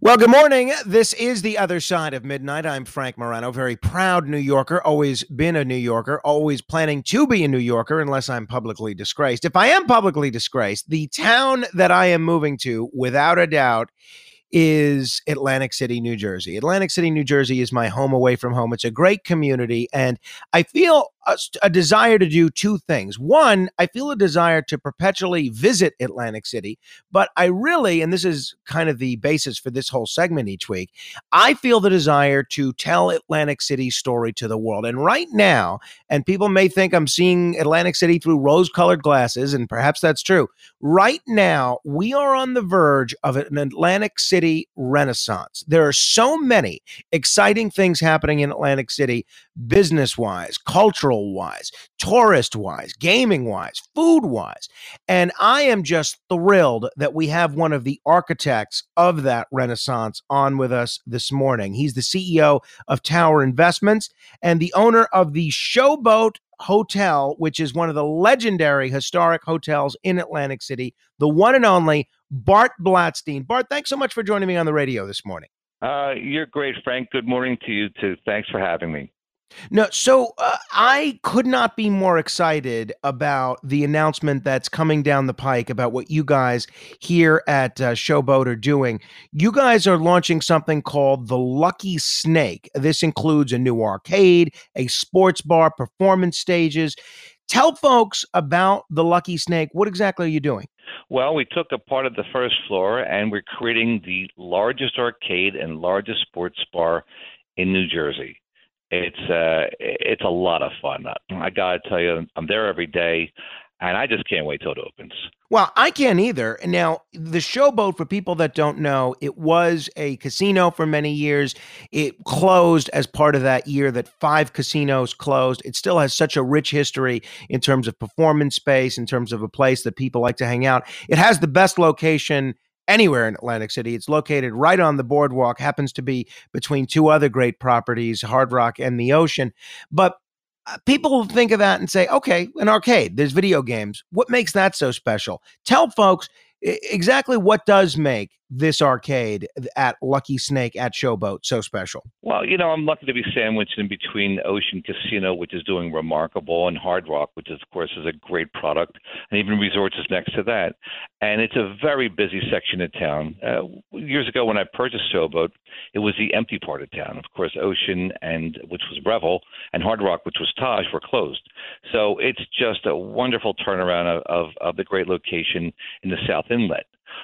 Well, good morning. This is The Other Side of Midnight. I'm Frank Morano, very proud New Yorker, always been a New Yorker, always planning to be a New Yorker unless I'm publicly disgraced. If I am publicly disgraced, the town that I am moving to, without a doubt, is Atlantic City, New Jersey. Atlantic City, New Jersey is my home away from home. It's a great community, and I feel a desire to do two things. One, I feel a desire to perpetually visit Atlantic City, but I really, and this is kind of the basis for this whole segment each week, I feel the desire to tell Atlantic City's story to the world. And right now, and people may think I'm seeing Atlantic City through rose colored glasses, and perhaps that's true. Right now, we are on the verge of an Atlantic City renaissance. There are so many exciting things happening in Atlantic City, business wise, cultural wise, tourist wise, gaming wise, food wise. And I am just thrilled that we have one of the architects of that renaissance on with us this morning. He's the CEO of Tower Investments and the owner of the Showboat Hotel, which is one of the legendary historic hotels in Atlantic City, the one and only Bart Blatstein. Bart, thanks so much for joining me on the radio this morning. You're great, Frank. Good morning to you, too. Thanks for having me. No, so I could not be more excited about the announcement that's coming down the pike about what you guys here at Showboat are doing. You guys are launching something called the Lucky Snake. This includes a new arcade, a sports bar, performance stages. Tell folks about the Lucky Snake. What exactly are you doing? Well, we took a part of the first floor and we're creating the largest arcade and largest sports bar in New Jersey. It's a lot of fun. I gotta tell you, I'm there every day, and I just can't wait till it opens. Well, I can't either. Now, the Showboat, for people that don't know, it was a casino for many years. It closed as part of that year that 5 casinos closed. It still has such a rich history in terms of performance space, in terms of a place that people like to hang out. It has the best location anywhere in Atlantic City. It's located right on the boardwalk, happens to be between two other great properties, Hard Rock and the Ocean. But people will think of that and say, okay, an arcade, there's video games. What makes that so special? Tell folks exactly what does make this arcade at Lucky Snake at Showboat so special. Well, I'm lucky to be sandwiched in between Ocean Casino, which is doing remarkable, and Hard Rock, which of course is a great product, and even Resorts is next to that. And it's a very busy section of town. Years ago, when I purchased Showboat, it was the empty part of town. Of course, Ocean, and which was Revel, and Hard Rock, which was Taj, were closed. So it's just a wonderful turnaround of the great location in the South Inlet.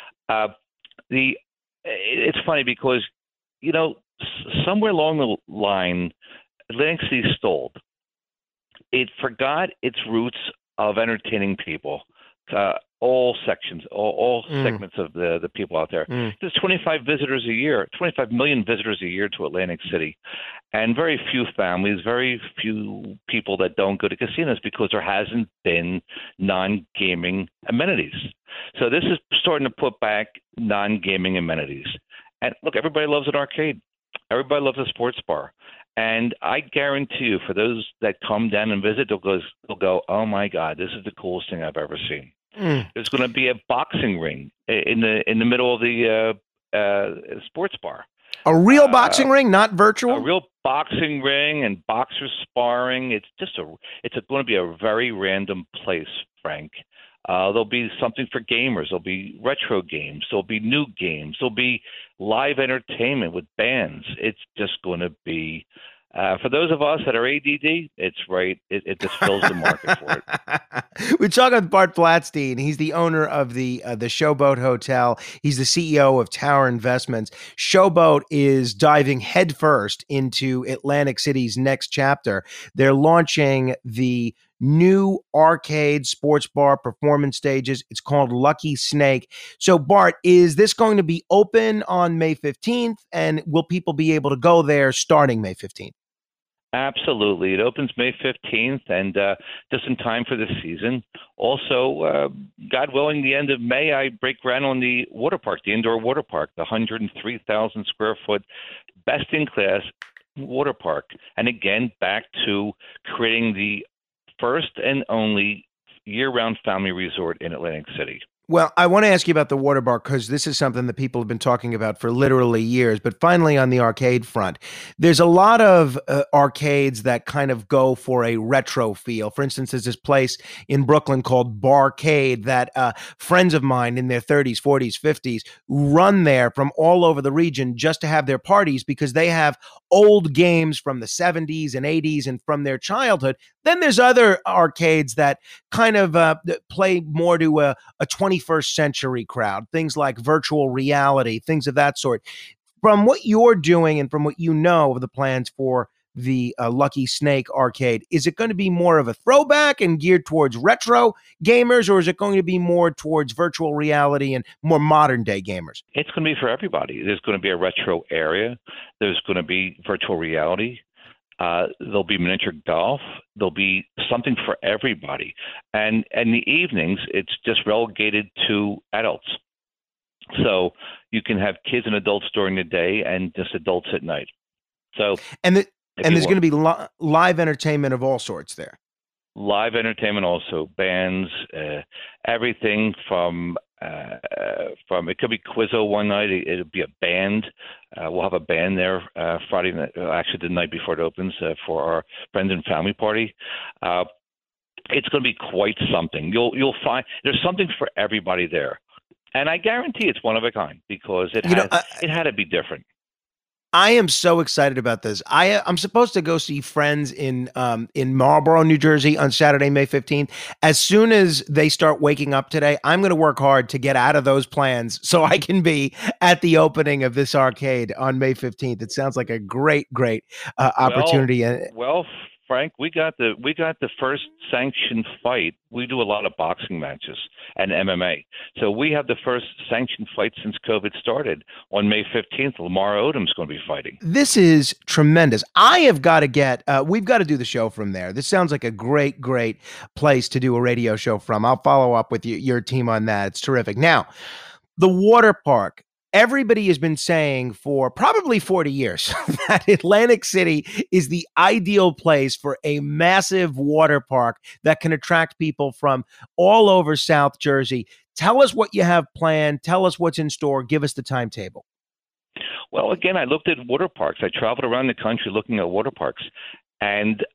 It's funny because somewhere along the line, Atlantic City stalled. It forgot its roots of entertaining people, all sections, all segments of the people out there. There's 25 million visitors a year to Atlantic City, and very few families, very few people that don't go to casinos because there hasn't been non-gaming amenities. So this is starting to put back non-gaming amenities. And look, everybody loves an arcade. Everybody loves a sports bar. And I guarantee you, for those that come down and visit, they'll go, oh my God, this is the coolest thing I've ever seen. There's going to be a boxing ring in the middle of the sports bar. A real boxing ring, not virtual? A real boxing ring and boxers sparring. It's going to be a very random place, Frank. There'll be something for gamers. There'll be retro games. There'll be new games. There'll be live entertainment with bands. It's just going to be, for those of us that are ADD, it's right. It just fills the market for it. We're talking with Bart Blatstein. He's the owner of the Showboat Hotel. He's the CEO of Tower Investments. Showboat is diving headfirst into Atlantic City's next chapter. They're launching the new arcade, sports bar, performance stages. It's called Lucky Snake. So, Bart, is this going to be open on May 15th? And will people be able to go there starting May 15th? Absolutely. It opens May 15th and just in time for the season. Also, God willing, the end of May, I break ground on the water park, the indoor water park, the 103,000 square foot, best in class water park. And again, back to creating the first and only year-round family resort in Atlantic City. Well, I want to ask you about the water park because this is something that people have been talking about for literally years. But finally, on the arcade front, there's a lot of arcades that kind of go for a retro feel. For instance, there's this place in Brooklyn called Barcade that friends of mine in their 30s, 40s, 50s run there from all over the region just to have their parties because they have old games from the 70s and 80s and from their childhood. Then there's other arcades that kind of play more to a 21st century crowd, things like virtual reality, things of that sort. From what you're doing and from what you know of the plans for the Lucky Snake arcade, is it going to be more of a throwback and geared towards retro gamers, or is it going to be more towards virtual reality and more modern day gamers? It's going to be for everybody. There's going to be a retro area. There's going to be virtual reality. There'll be miniature golf. There'll be something for everybody. And in the evenings, it's just relegated to adults. So you can have kids and adults during the day and just adults at night. So And the, if and you there's want going to be live entertainment of all sorts there. live entertainment, also bands, everything from it could be Quizzo one night. It'll be a band. We'll have a band there Friday night, actually the night before it opens for our friends and family party. Uh, it's going to be quite something. You'll find there's something for everybody there, and I guarantee it's one of a kind because You know, it had to be different. I am so excited about this. I'm supposed to go see friends in Marlboro, New Jersey on Saturday, May 15th. As soon as they start waking up today, I'm going to work hard to get out of those plans so I can be at the opening of this arcade on May 15th. It sounds like a great Well, opportunity. well, Frank, we got the first sanctioned fight. We do a lot of boxing matches and MMA, so we have the first sanctioned fight since COVID started on May 15th. Lamar Odom's going to be fighting. This is tremendous. I have got to we've got to do the show from there. This sounds like a great place to do a radio show from. I'll follow up with your team on that. It's terrific. Now, the water park. Everybody has been saying for probably 40 years that Atlantic City is the ideal place for a massive water park that can attract people from all over South Jersey. Tell us what you have planned. Tell us what's in store. Give us the timetable. Well, again, I looked at water parks. I traveled around the country looking at water parks, and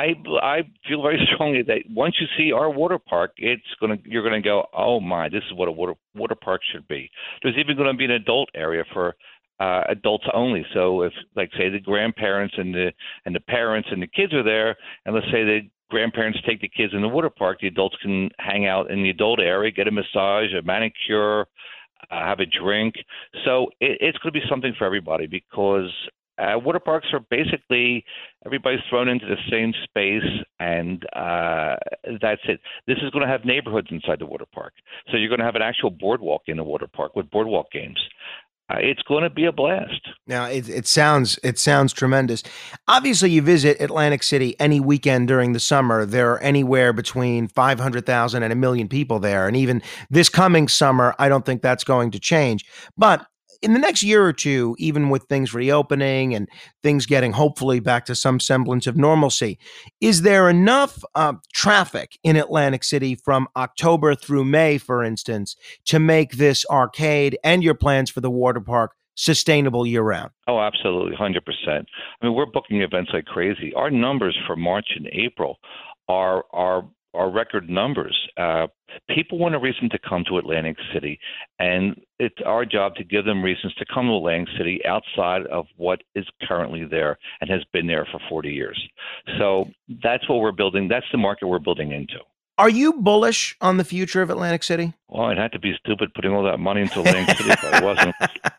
I feel very strongly that once you see our water park, you're gonna go, oh my, this is what a water park should be. There's even going to be an adult area for adults only. So if, like, say, the grandparents and the parents and the kids are there, and let's say the grandparents take the kids in the water park, the adults can hang out in the adult area, get a massage, a manicure, have a drink. So it's going to be something for everybody because water parks are basically everybody's thrown into the same space, and that's it. This is going to have neighborhoods inside the water park. So you're going to have an actual boardwalk in the water park with boardwalk games. It's going to be a blast. Now it sounds tremendous. Obviously, you visit Atlantic City any weekend during the summer. There are anywhere between 500,000 and a million people there, and even this coming summer, I don't think that's going to change. But in the next year or two, even with things reopening and things getting hopefully back to some semblance of normalcy, is there enough traffic in Atlantic City from October through May, for instance, to make this arcade and your plans for the water park sustainable year round? Oh, absolutely, 100%. I mean, we're booking events like crazy. Our numbers for March and April are record numbers. People want a reason to come to Atlantic City, and it's our job to give them reasons to come to Atlantic City outside of what is currently there and has been there for 40 years. So that's what we're building. That's the market we're building into. Are you bullish on the future of Atlantic City? Well, I'd have to be stupid putting all that money into Atlantic City if I wasn't.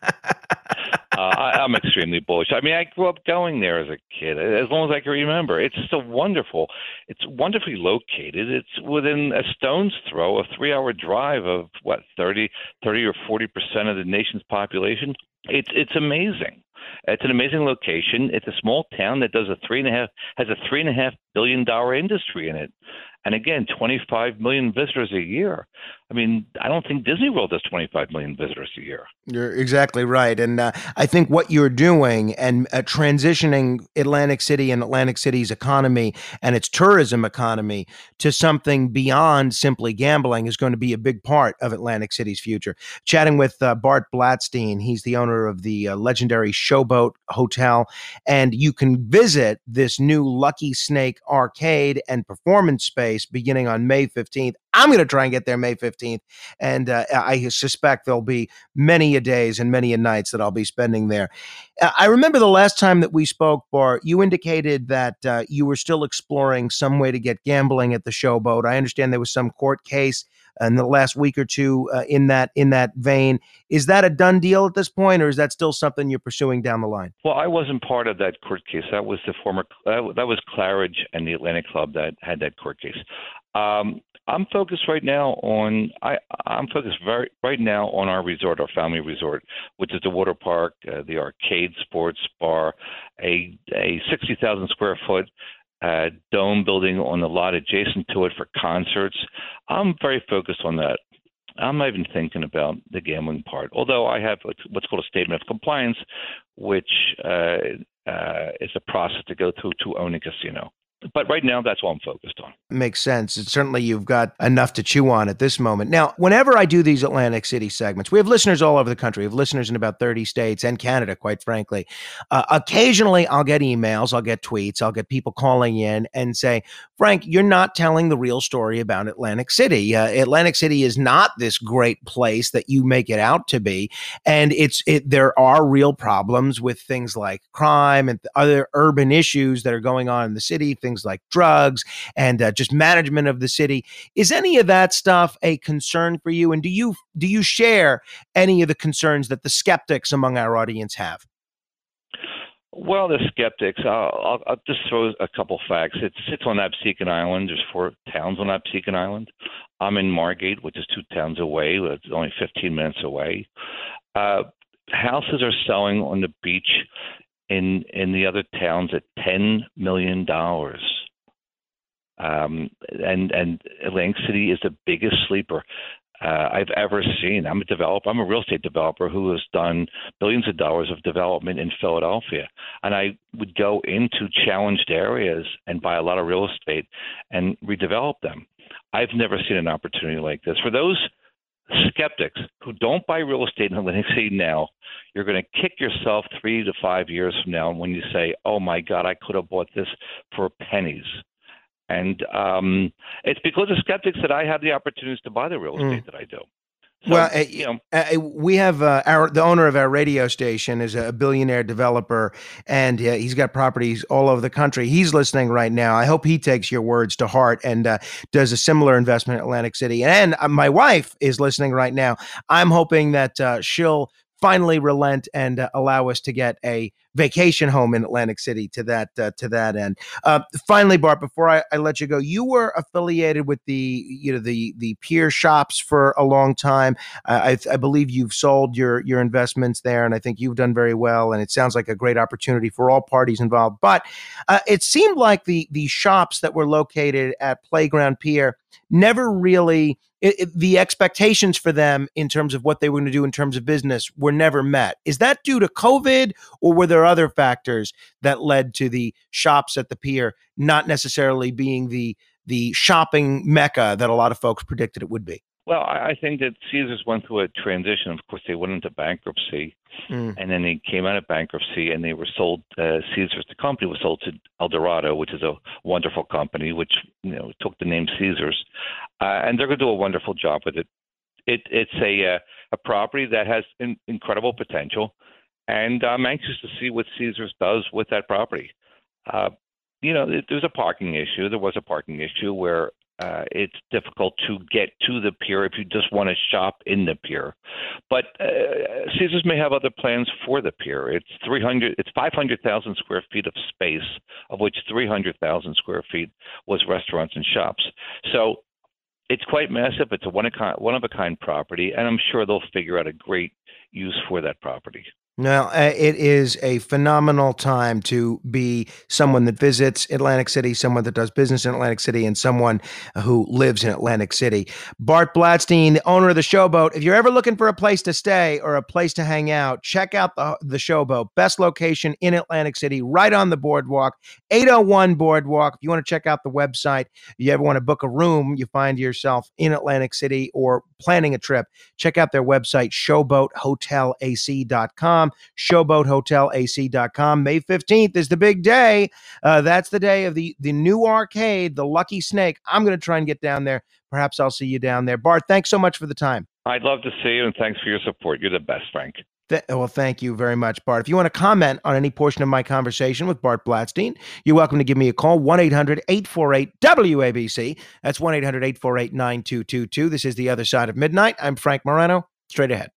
I'm extremely bullish. I mean, I grew up going there as a kid, as long as I can remember. It's just it's wonderfully located. It's within a stone's throw, a 3-hour drive of what, 30 or 40% of the nation's population. It's amazing. It's an amazing location. It's a small town that has a $3.5 billion industry in it. And again, 25 million visitors a year. I mean, I don't think Disney World does 25 million visitors a year. You're exactly right. And I think what you're doing and transitioning Atlantic City and Atlantic City's economy and its tourism economy to something beyond simply gambling is going to be a big part of Atlantic City's future. Chatting with Bart Blatstein, he's the owner of the legendary Showboat Hotel. And you can visit this new Lucky Snake arcade and performance space beginning on May 15th. I'm going to try and get there May 15th. And I suspect there'll be many a days and many a nights that I'll be spending there. I remember the last time that we spoke, Bart, you indicated that you were still exploring some way to get gambling at the Showboat. I understand there was some court case in the last week or two in that vein. Is that a done deal at this point, or is that still something you're pursuing down the line? Well, I wasn't part of that court case. That was the former that was Claridge and the Atlantic Club that had that court case. I'm focused right now on right now on our resort, our family resort, which is the water park, the arcade, sports bar, a 60,000 square foot dome building on the lot adjacent to it for concerts. I'm very focused on that. I'm not even thinking about the gambling part, although I have what's called a statement of compliance, which is a process to go through to own a casino. But right now, that's all I'm focused on. Makes sense. And certainly you've got enough to chew on at this moment. Now, whenever I do these Atlantic City segments, we have listeners all over the country. We have listeners in about 30 states and Canada, quite frankly. Occasionally, I'll get emails, I'll get tweets, I'll get people calling in and say, Frank, you're not telling the real story about Atlantic City. Atlantic City is not this great place that you make it out to be. And there are real problems with things like crime and other urban issues that are going on in the city, things like drugs and just management of the city. Is any of that stuff a concern for you? And do you share any of the concerns that the skeptics among our audience have? Well, the skeptics, I'll just throw a couple facts. It sits on Absecon Island. There's 4 towns on Absecon Island. I'm in Margate, which is 2 towns away. It's only 15 minutes away. Houses are selling on the beach in the other towns at $10 million. And Atlantic City is the biggest sleeper I've ever seen. I'm a developer. I'm a real estate developer who has done billions of dollars of development in Philadelphia. And I would go into challenged areas and buy a lot of real estate and redevelop them. I've never seen an opportunity like this. For those skeptics who don't buy real estate in Atlantic City now, you're going to kick yourself 3 to 5 years from now when you say, oh my God, I could have bought this for pennies. And it's because of skeptics that I have the opportunities to buy the real estate that I do. So, well, we have the owner of our radio station is a billionaire developer, and he's got properties all over the country. He's listening right now. I hope he takes your words to heart and does a similar investment in Atlantic City. And my wife is listening right now. I'm hoping that she'll finally relent and allow us to get a vacation home in Atlantic City to that end. Finally, Bart, before I let you go, you were affiliated with the Pier shops for a long time. I believe you've sold your investments there, and I think you've done very well. And it sounds like a great opportunity for all parties involved. But it seemed like the shops that were located at Playground Pier never really. The expectations for them in terms of what they were going to do in terms of business were never met. Is that due to COVID, or were there other factors that led to the shops at the pier not necessarily being the shopping mecca that a lot of folks predicted it would be? Well, I think that Caesars went through a transition. Of course, they went into bankruptcy, and then they came out of bankruptcy, and they were sold. Caesars, the company, was sold to Eldorado, which is a wonderful company, which took the name Caesars, and they're going to do a wonderful job with it. It's a property that has incredible potential, and I'm anxious to see what Caesars does with that property. There's a parking issue. There was a parking issue where it's difficult to get to the pier if you just want to shop in the pier. But Caesars may have other plans for the pier. It's 500,000 square feet of space, of which 300,000 square feet was restaurants and shops. So it's quite massive. It's a one of a kind property, and I'm sure they'll figure out a great use for that property. Well, it is a phenomenal time to be someone that visits Atlantic City, someone that does business in Atlantic City, and someone who lives in Atlantic City. Bart Blatstein, the owner of the Showboat. If you're ever looking for a place to stay or a place to hang out, check out the Showboat. Best location in Atlantic City, right on the boardwalk, 801 Boardwalk. If you want to check out the website, if you ever want to book a room, you find yourself in Atlantic City or planning a trip, check out their website, showboathotelac.com. Showboathotelac.com. May 15th is the big day. That's the day of the new arcade, the Lucky Snake. I'm going to try and get down there. Perhaps I'll see you down there. Bart, thanks so much for the time. I'd love to see you, and thanks for your support. You're the best, Frank. Well, thank you very much, Bart. If you want to comment on any portion of my conversation with Bart Blatstein, you're welcome to give me a call, 1-800-848-WABC. That's 1-800-848-9222. This is The Other Side of Midnight. I'm Frank Morano. Straight ahead.